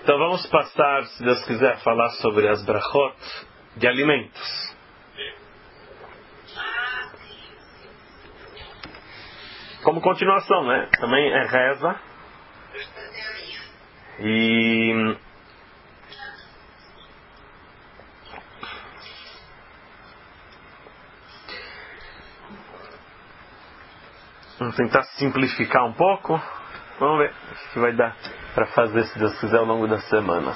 Então vamos passar, se Deus quiser, a falar sobre as brachot de alimentos. Como continuação, né? Também é reza. E vamos tentar simplificar um pouco. Vamos ver o que vai dar para fazer, se Deus quiser, ao longo das semanas.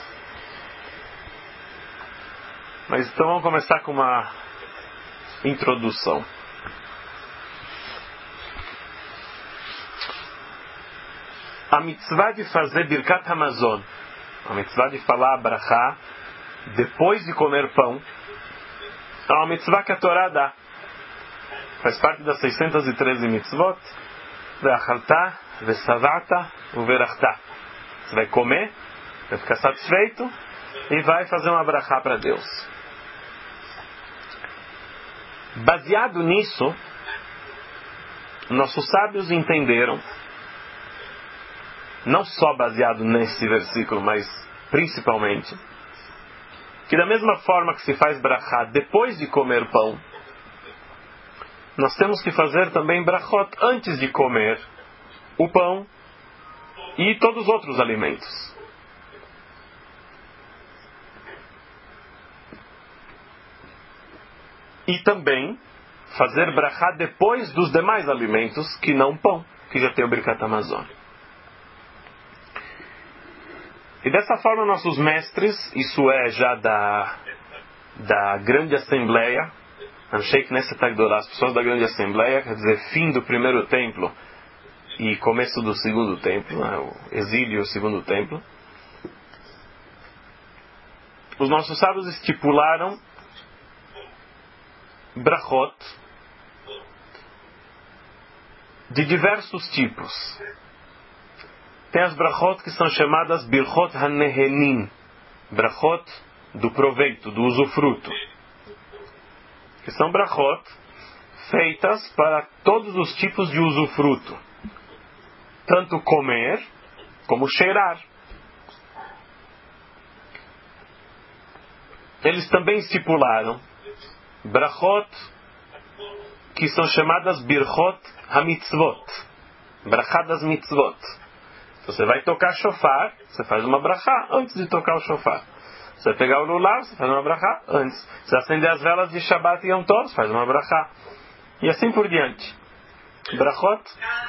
Mas então vamos começar com uma introdução. A mitzvah de fazer Birkat Hamazon, a mitzvah de falar a brachá depois de comer pão, é uma mitzvah que a Torá dá. Faz parte das 613 mitzvot. Ve'achalta, ve'savata, u'verachta. Você vai comer, vai ficar satisfeito e vai fazer uma brachá para Deus. Baseado nisso, nossos sábios entenderam, não só baseado nesse versículo, mas principalmente, que da mesma forma que se faz brachá depois de comer pão, nós temos que fazer também brachot antes de comer o pão e todos os outros alimentos. E também fazer brachá depois dos demais alimentos que não pão, que já tem o Birkat Hamazon. E dessa forma nossos mestres, isso é já da grande assembleia, Anshei Knesset Agdolá, as pessoas da grande assembleia, quer dizer, fim do primeiro templo e começo do segundo templo, né, o exílio e o segundo templo, os nossos sábios estipularam brachot de diversos tipos. Tem as brachot que são chamadas Birchot HaNehenin, brachot do proveito, do usufruto, que são brachot feitas para todos os tipos de usufruto, tanto comer como cheirar. Eles também estipularam brachot que são chamadas Birchot HaMitzvot, brachá das mitzvot. Você vai tocar shofar, você faz uma brachá antes de tocar o shofar. Você vai pegar o lulav, você faz uma brachá antes. Você acender as velas de Shabbat e Yom Tov, você faz uma brachá. E assim por diante. Brachot.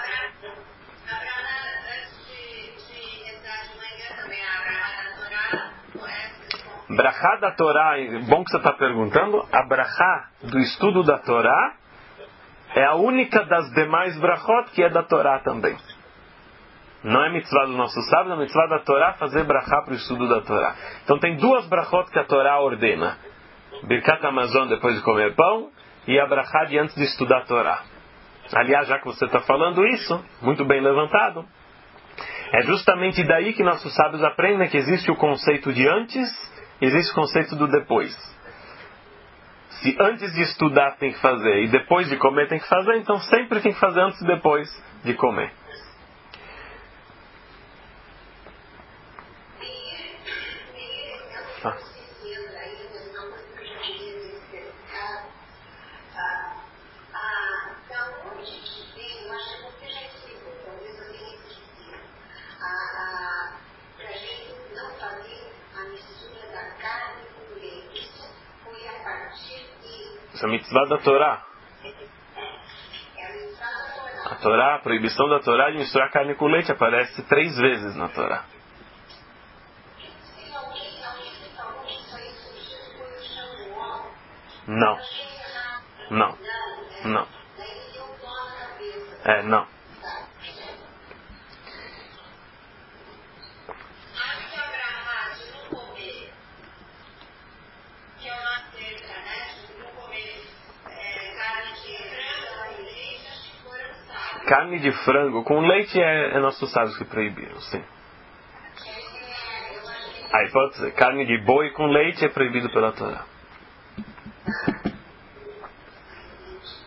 Brachá da Torá, bom que você está perguntando, a brachá do estudo da Torá é a única das demais brachot que é da Torá também. Não é mitzvah do nosso sábio, é mitzvah da Torá fazer brachá para o estudo da Torá. Então tem duas brachot que a Torá ordena. Birkat Hamazon depois de comer pão e a brachá de antes de estudar a Torá. Aliás, já que você está falando isso, muito bem levantado, é justamente daí que nossos sábios aprendem que existe o conceito de antes, existe o conceito do depois. Se antes de estudar tem que fazer e depois de comer tem que fazer, então sempre tem que fazer antes e depois de comer. Essa é a mitzvah da Torá. A Torá, a proibição da Torá de misturar carne com leite aparece 3 vezes na Torá. Não. Não. Não. Não. Carne de frango com leite é nossos sábios que proibiram, sim. Aí pode ser, carne de boi com leite é proibido pela Torá.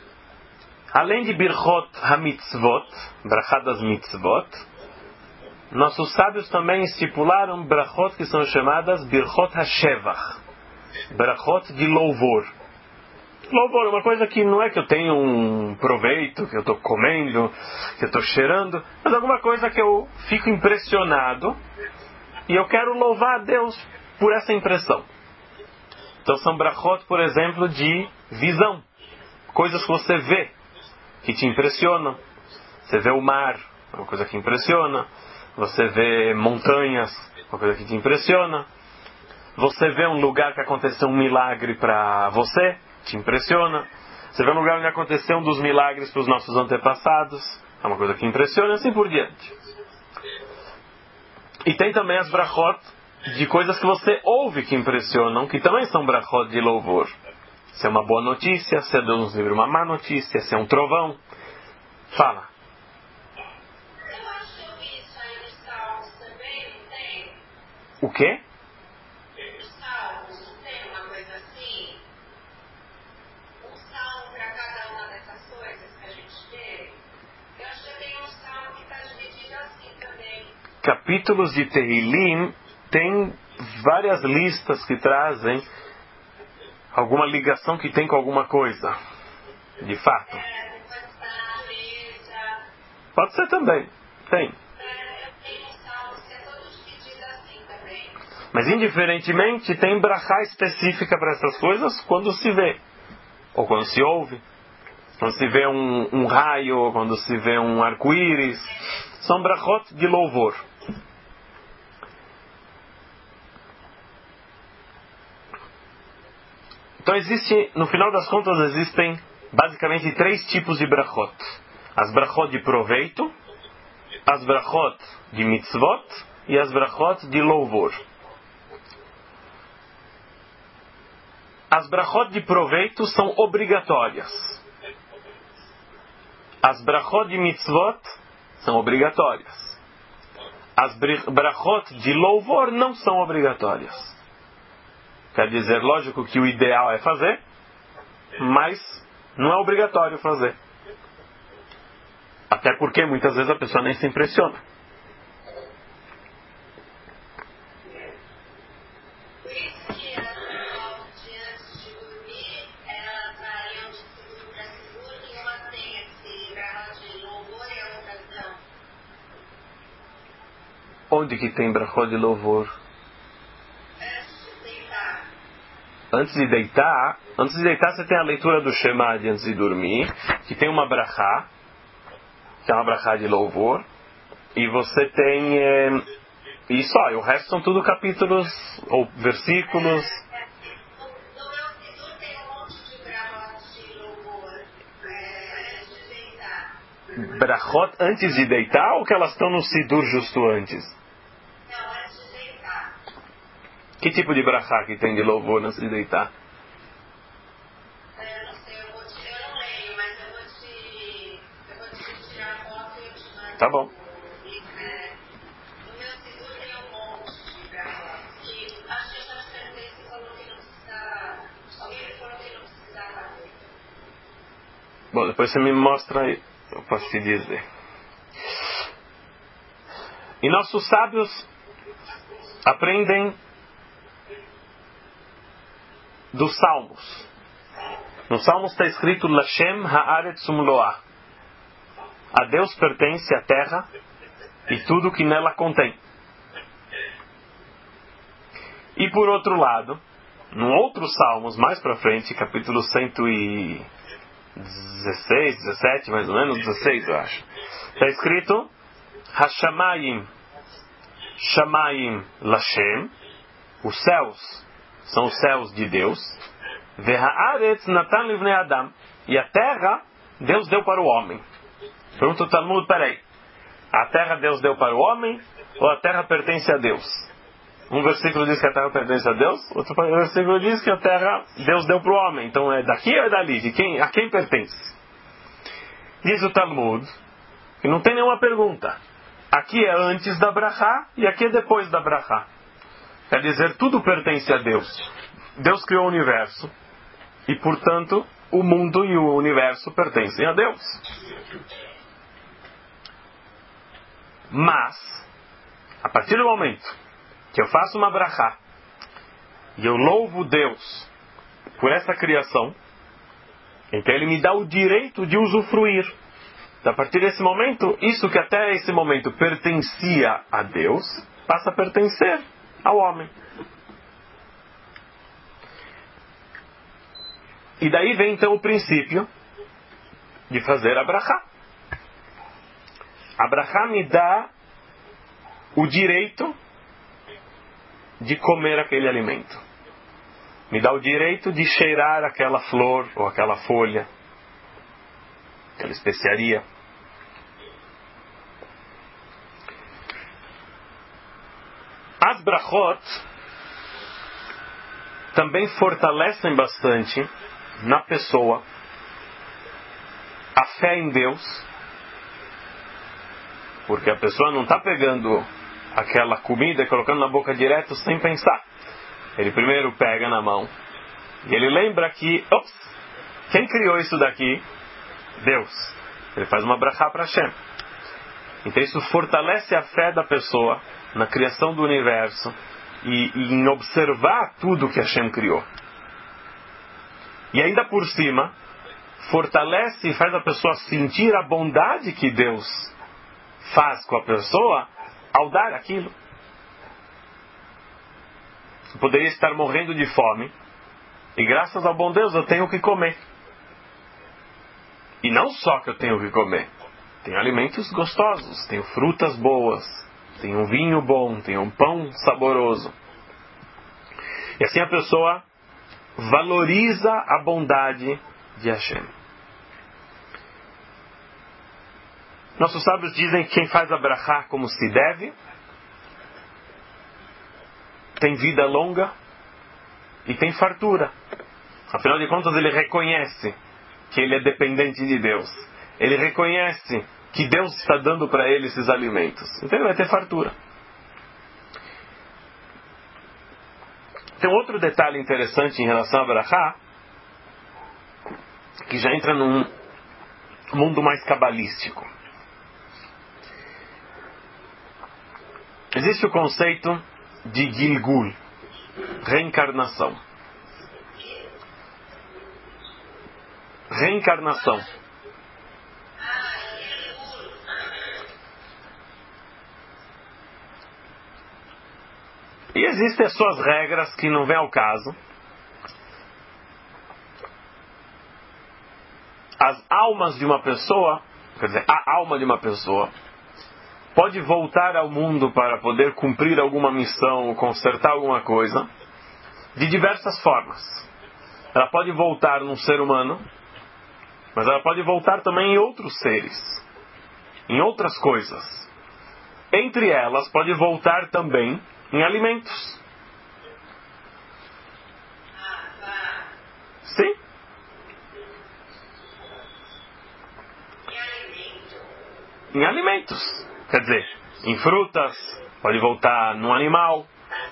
Além de Birchot HaMitzvot, brachá das mitzvot, nossos sábios também estipularam brachot que são chamadas Birchot HaShevach, brachot de louvor. Louvor é uma coisa que não é que eu tenho um proveito, que eu estou comendo, que eu estou cheirando, mas alguma coisa que eu fico impressionado e eu quero louvar a Deus por essa impressão. Então são brachot, por exemplo, de visão. Coisas que você vê, que te impressionam. Você vê o mar, é uma coisa que impressiona. Você vê montanhas, uma coisa que te impressiona. Você vê um lugar que aconteceu um milagre para você, te impressiona. Você vê um lugar onde aconteceu um dos milagres para os nossos antepassados, é uma coisa que impressiona, e assim por diante. E tem também as brachot de coisas que você ouve que impressionam, que também são brachot de louvor. Se é uma boa notícia, se é Deus nos livra uma má notícia, se é um trovão. Fala. Eu acho que eu vi isso aí nos Salmos também, não tem? O quê? Nos Salmos, não tem uma coisa assim? Um salmo para cada uma dessas coisas que a gente vê? Eu acho que tem um salmo que está dividido assim também. Capítulos de Tehillim tem várias listas que trazem alguma ligação que tem com alguma coisa. De fato. Pode estar na natureza. Pode ser também. Tem. Eu tenho um salmo que é todo dividido assim também. Mas indiferentemente tem brachá específica para essas coisas quando se vê. Ou quando se ouve. Quando se vê um raio, ou quando se vê um arco-íris. São brachot de louvor. Então no final das contas existem basicamente 3 tipos de brachot. As brachot de proveito, as brachot de mitzvot e as brachot de louvor. As brachot de proveito são obrigatórias. As brachot de mitzvot são obrigatórias. As brachot de louvor não são obrigatórias. Quer dizer, lógico que o ideal é fazer, mas não é obrigatório fazer. Até porque muitas vezes a pessoa nem se impressiona. Por isso que as brachot de antes de dormir, elas variam de seguro para seguro e uma tem esse brachot de louvor e a outra não. Onde que tem brachot de louvor? Antes de deitar você tem a leitura do Shema de antes de dormir, que tem uma brachá, que é uma brachá de louvor, e você tem e só, e o resto são tudo capítulos ou versículos. No meu Sidur tem um monte de brachot de louvor antes de deitar. Brachot antes de deitar ou que elas estão no Sidur justo antes? Não, antes de deitar. Que tipo de brachá que tem de louvor antes de deitar? Eu não sei, eu não leio, mas eu vou te tirar a foto e eu te mando. Tá bom. No meu Sidur tem um monte de brachot. Que acho que eu já te perguntei se falou que não precisava. Alguém me falou que não precisava ler. Bom, depois você me mostra aí, eu posso te dizer. E nossos sábios aprendem dos Salmos. Nos Salmos está escrito Lashem Haaretz Umloah. A Deus pertence a terra e tudo que nela contém. E por outro lado, num outro Salmos, mais para frente, capítulo 116, 17, mais ou menos, 16 eu acho, está escrito Hashamayim Shamayim Lashem. Os céus são os céus de Deus. Vehaaretz Natan Livnei Adam. E a terra Deus deu para o homem. Pergunta o Talmud, peraí. A terra Deus deu para o homem ou a terra pertence a Deus? Um versículo diz que a terra pertence a Deus, outro versículo diz que a terra Deus deu para o homem. Então é daqui ou é dali? A quem pertence? Diz o Talmud que não tem nenhuma pergunta. Aqui é antes da brachá e aqui é depois da brachá. Quer dizer, tudo pertence a Deus. Deus criou o universo e, portanto, o mundo e o universo pertencem a Deus. Mas partir do momento que eu faço uma brachá e eu louvo Deus por essa criação, então Ele me dá o direito de usufruir. A partir desse momento, isso que até esse momento pertencia a Deus, passa a pertencer ao homem. E daí vem então o princípio de fazer a brachá. A brachá me dá o direito de comer aquele alimento. Me dá o direito de cheirar aquela flor ou aquela folha, aquela especiaria. As brachot também fortalecem bastante na pessoa a fé em Deus, porque a pessoa não está pegando aquela comida e colocando na boca direto sem pensar. Ele primeiro pega na mão e ele lembra que, quem criou isso daqui? Deus. Ele faz uma brachá para Hashem. Então isso fortalece a fé da pessoa na criação do universo e em observar tudo que Hashem criou. E ainda por cima, fortalece e faz a pessoa sentir a bondade que Deus faz com a pessoa ao dar aquilo. Eu poderia estar morrendo de fome e graças ao bom Deus eu tenho o que comer. E não só que eu tenho o que comer. Tenho alimentos gostosos, tenho frutas boas, tenho um vinho bom, tenho um pão saboroso. E assim a pessoa valoriza a bondade de Hashem. Nossos sábios dizem que quem faz a brachá como se deve, tem vida longa e tem fartura. Afinal de contas, ele reconhece que ele é dependente de Deus. Ele reconhece que Deus está dando para ele esses alimentos. Então ele vai ter fartura. Tem outro detalhe interessante em relação a brachá, que já entra num mundo mais cabalístico. Existe o conceito de Gilgul, reencarnação. Reencarnação. E existem as suas regras que não vêm ao caso. As almas de uma pessoa, quer dizer, a alma de uma pessoa, pode voltar ao mundo para poder cumprir alguma missão ou consertar alguma coisa de diversas formas. Ela pode voltar num ser humano, mas ela pode voltar também em outros seres, em outras coisas. Entre elas, pode voltar também em alimentos. Sim. Em alimentos. Quer dizer, em frutas, pode voltar num animal.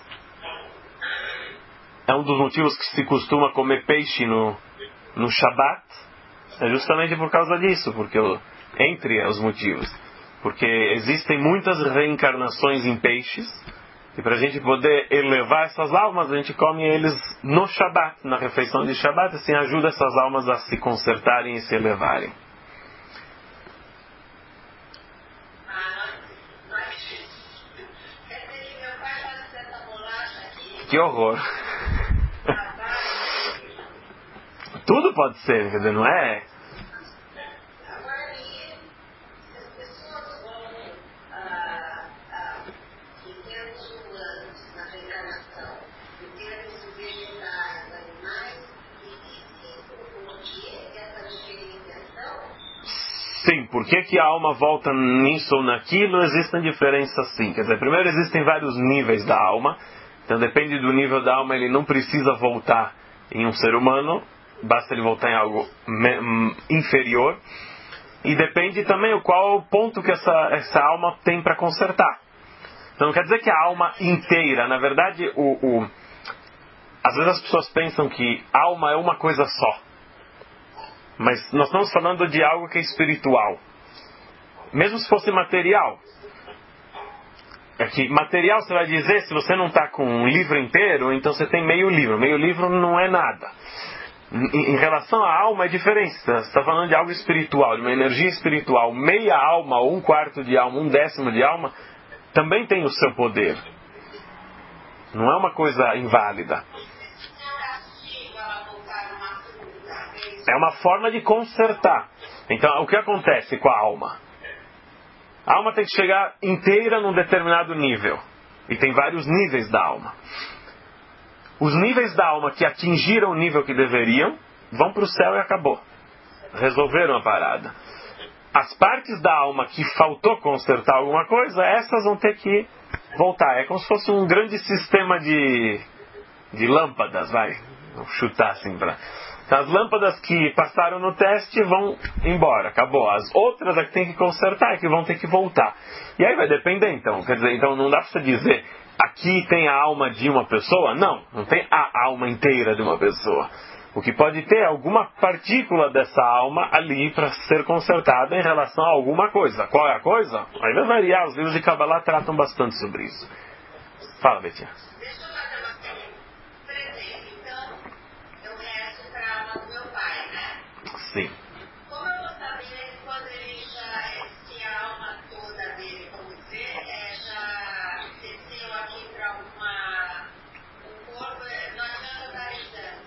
É um dos motivos que se costuma comer peixe no Shabat. É justamente por causa disso, entre os motivos. Porque existem muitas reencarnações em peixes, e para a gente poder elevar essas almas, a gente come eles no Shabat, na refeição de Shabat, assim ajuda essas almas a se consertarem e se elevarem. Que horror! Tudo pode ser, quer dizer, não é? Sim, por que a alma volta nisso ou naquilo? Existem diferenças sim. Quer dizer, primeiro existem vários níveis da alma. Então depende do nível da alma, ele não precisa voltar em um ser humano. Basta ele voltar em algo inferior. E depende também qual o ponto que essa alma tem para consertar. Então não quer dizer que a alma inteira, na verdade, às vezes as pessoas pensam que alma é uma coisa só. Mas nós estamos falando de algo que é espiritual. Mesmo se fosse material. É que material você vai dizer, se você não está com um livro inteiro, então você tem meio livro. Meio livro não é nada. Em relação à alma é diferente. Você está falando de algo espiritual, de uma energia espiritual. Meia alma, ou um quarto de alma, um décimo de alma, também tem o seu poder. Não é uma coisa inválida. É uma forma de consertar. Então, o que acontece com a alma? A alma tem que chegar inteira num determinado nível. E tem vários níveis da alma. Os níveis da alma que atingiram o nível que deveriam, vão para o céu e acabou. Resolveram a parada. As partes da alma que faltou consertar alguma coisa, essas vão ter que voltar. É como se fosse um grande sistema de lâmpadas, vai. Vou chutar assim para... As lâmpadas que passaram no teste vão embora, acabou. As outras é que tem que consertar, é que vão ter que voltar. E aí vai depender então. Quer dizer, então não dá para você dizer, aqui tem a alma de uma pessoa? Não, não tem a alma inteira de uma pessoa. O que pode ter é alguma partícula dessa alma ali para ser consertada em relação a alguma coisa. Qual é a coisa? Aí vai variar, os livros de Kabbalah tratam bastante sobre isso. Fala, Betinha. Sim. Como eu vou saber quando ele já, se a alma toda dele, vamos dizer, já desceu aqui para um corpo, não adianta dar exame?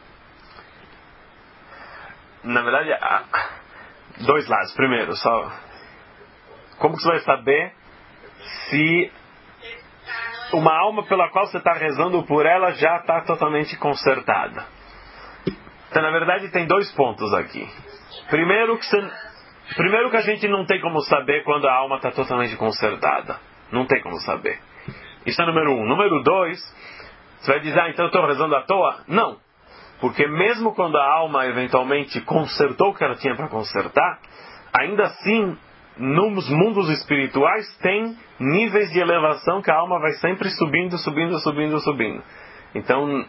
Na verdade, há dois lados. Primeiro, como que você vai saber se uma alma pela qual você está rezando por ela já está totalmente consertada? Então, na verdade, tem dois pontos aqui. Primeiro que a gente não tem como saber quando a alma está totalmente consertada. Não tem como saber. Isso é número um. Número dois, você vai dizer, então eu estou rezando à toa? Não. Porque mesmo quando a alma eventualmente consertou o que ela tinha para consertar, ainda assim, nos mundos espirituais tem níveis de elevação que a alma vai sempre subindo, subindo, subindo, subindo. Então...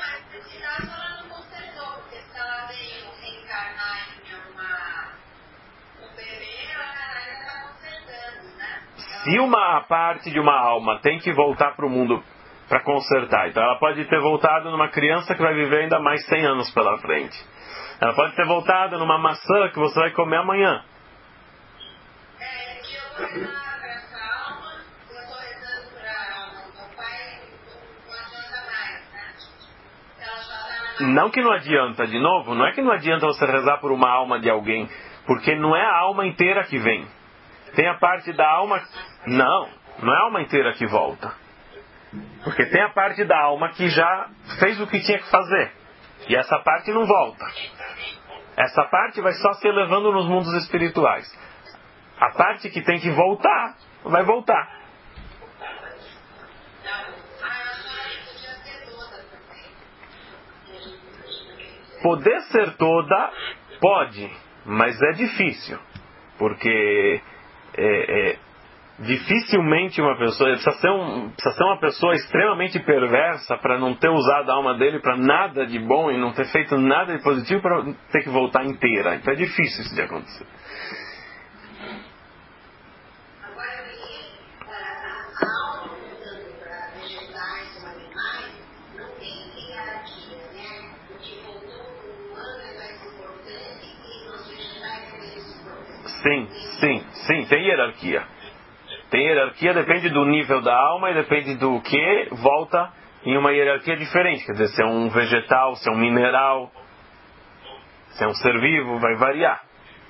Se uma parte de uma alma tem que voltar para o mundo para consertar, então ela pode ter voltado numa criança que vai viver ainda mais 100 anos pela frente. Ela pode ter voltado numa maçã que você vai comer amanhã. Não que não adianta, de novo, não é que não adianta você rezar por uma alma de alguém, porque não é a alma inteira que vem. Tem a parte da alma... Não é a alma inteira que volta. Porque tem a parte da alma que já fez o que tinha que fazer. E essa parte não volta. Essa parte vai só se elevando nos mundos espirituais. A parte que tem que voltar, vai voltar. Poder ser toda, pode, mas é difícil. Porque dificilmente uma pessoa precisa ser uma pessoa extremamente perversa para não ter usado a alma dele para nada de bom e não ter feito nada de positivo para ter que voltar inteira. Então é difícil isso de acontecer. Sim, tem hierarquia. Tem hierarquia, depende do nível da alma e depende do que volta em uma hierarquia diferente. Quer dizer, se é um vegetal, se é um mineral, se é um ser vivo, vai variar.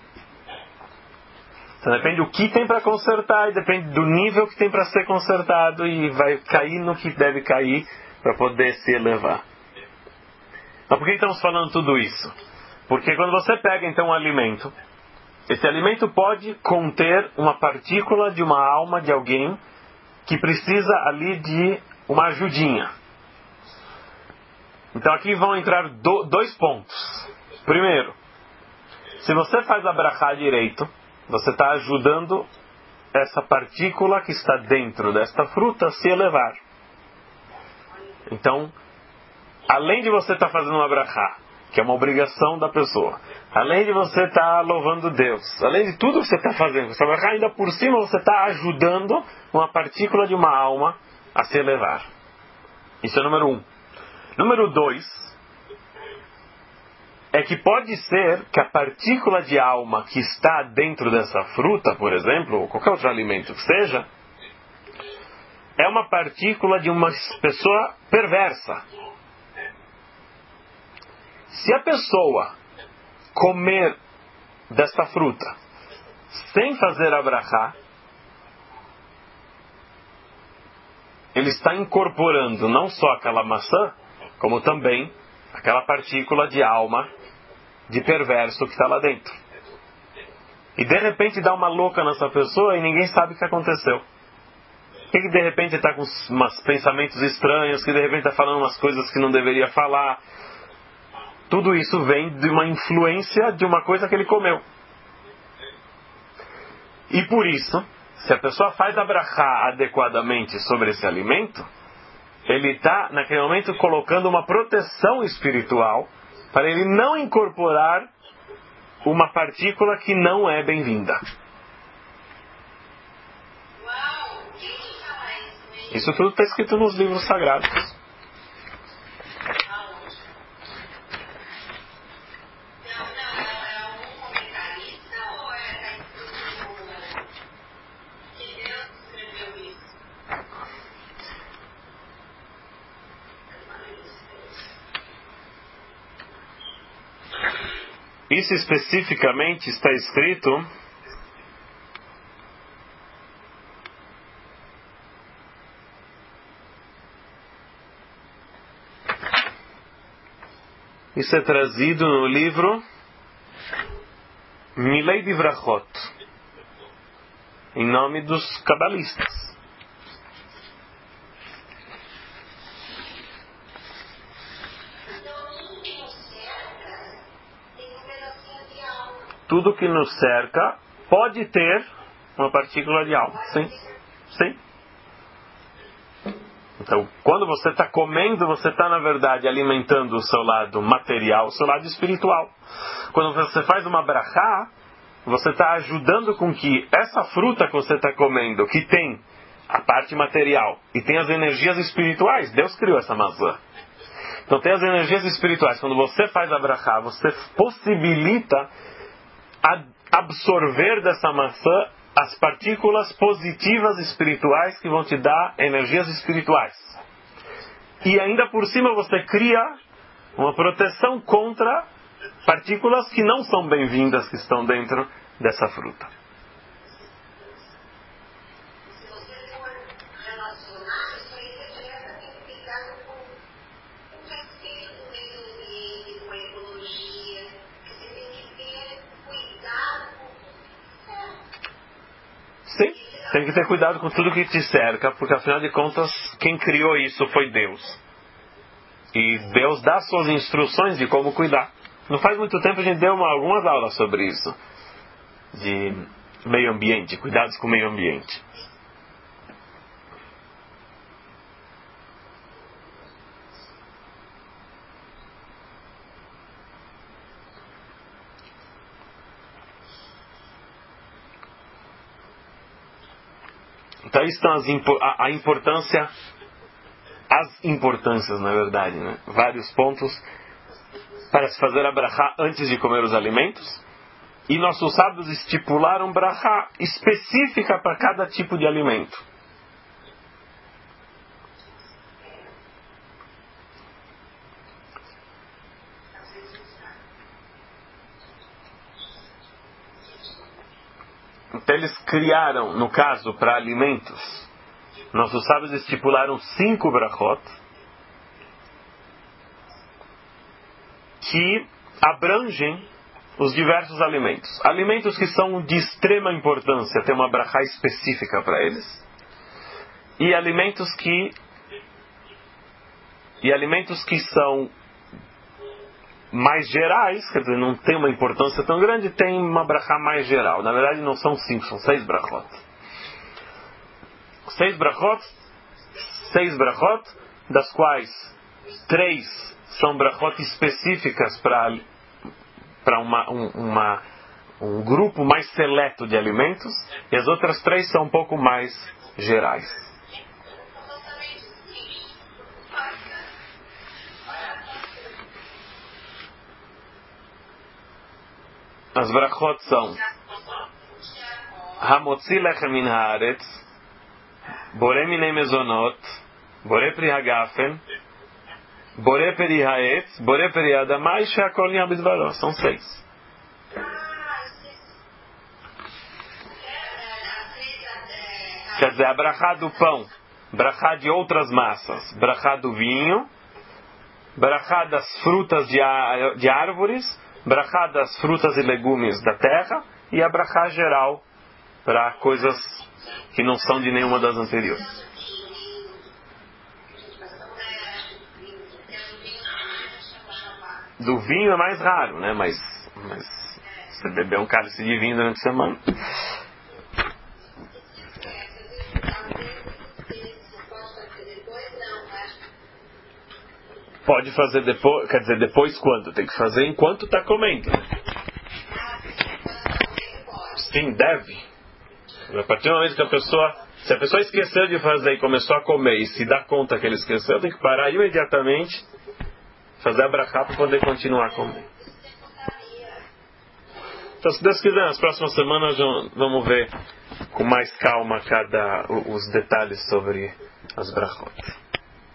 Então depende do que tem para consertar e depende do nível que tem para ser consertado e vai cair no que deve cair para poder se elevar. Mas por que estamos falando tudo isso? Porque quando você pega então um alimento, esse alimento pode conter uma partícula de uma alma de alguém que precisa ali de uma ajudinha. Então aqui vão entrar dois pontos. Primeiro, se você faz a brachá direito, você está ajudando essa partícula que está dentro desta fruta a se elevar. Então, além de você estar fazendo uma brachá, que é uma obrigação da pessoa, além de você estar louvando Deus, além de tudo que você está fazendo, ainda por cima você está ajudando uma partícula de uma alma a se elevar. Isso é número 1. Número 2 é que pode ser que a partícula de alma que está dentro dessa fruta, por exemplo, ou qualquer outro alimento que seja, é uma partícula de uma pessoa perversa. Se a pessoa comer desta fruta sem fazer a brachá, ele está incorporando não só aquela maçã, como também aquela partícula de alma de perverso que está lá dentro. E de repente dá uma louca nessa pessoa e ninguém sabe o que aconteceu. Que de repente está com uns pensamentos estranhos, que de repente está falando umas coisas que não deveria falar. Tudo isso vem de uma influência de uma coisa que ele comeu. E por isso, se a pessoa faz a brachá adequadamente sobre esse alimento, ele está naquele momento colocando uma proteção espiritual para ele não incorporar uma partícula que não é bem-vinda. Isso tudo está escrito nos livros sagrados. Isso especificamente está escrito Isso é trazido no livro Milei Divrachot, em nome dos cabalistas. Tudo que nos cerca pode ter uma partícula de alma. Sim. Sim. Então, quando você está comendo, você está, na verdade, alimentando o seu lado material, o seu lado espiritual. Quando você faz uma brachá, você está ajudando com que essa fruta que você está comendo, que tem a parte material e tem as energias espirituais, Deus criou essa maçã. Então tem as energias espirituais. Quando você faz a brachá, você possibilita absorver dessa maçã as partículas positivas espirituais que vão te dar energias espirituais. E ainda por cima você cria uma proteção contra partículas que não são bem-vindas que estão dentro dessa fruta. Se você for relacionar, isso aí você tem que ficar com respeito com o meio ambiente, com a ecologia, que você tem que ter cuidado com Sim, tem que ter cuidado com tudo que te cerca, porque afinal de contas, quem criou isso foi Deus. E Deus dá suas instruções de como cuidar. Não faz muito tempo a gente deu algumas aulas sobre isso. De meio ambiente, cuidados com o meio ambiente. Então aí estão a importância, as importâncias, na verdade, né? Vários pontos para se fazer a brachá antes de comer os alimentos. E nossos sábios estipularam brachá específica para cada tipo de alimento. Então eles criaram, no caso, para alimentos, nossos sábios estipularam 5 brachot que abrangem os diversos alimentos. Alimentos que são de extrema importância, tem uma brachá específica para eles. E alimentos que são mais gerais, quer dizer, não tem uma importância tão grande, tem uma brachá mais geral. Na verdade não são 5, são 6 brachot. 6 brachot, das quais 3 são brachot específicas para para um grupo mais seleto de alimentos, e as outras 3 são um pouco mais gerais. As brachot são Hamotzi lechem min haaretz, Borei minei mezonot, Borei pri hagafen, Borei peri haetz, Borei peri adamai, Sheakol niyah bidvaro. São 6. Quer dizer, a brachá do pão, brachá de outras massas, brachá do vinho, brachá das frutas de árvores, brachá das frutas e legumes da terra, e a brachá geral para coisas que não são de nenhuma das anteriores. Do vinho é mais raro, né? Mas você beber um cálice de vinho durante a semana. Pode fazer depois, quer dizer, depois quando? Tem que fazer enquanto está comendo. Sim, deve. A partir do momento que se a pessoa esqueceu de fazer e começou a comer e se dá conta que ele esqueceu, tem que parar imediatamente, fazer a brachá para poder continuar a comer. Então, se Deus quiser, nas próximas semanas vamos ver com mais calma os detalhes sobre as brachot.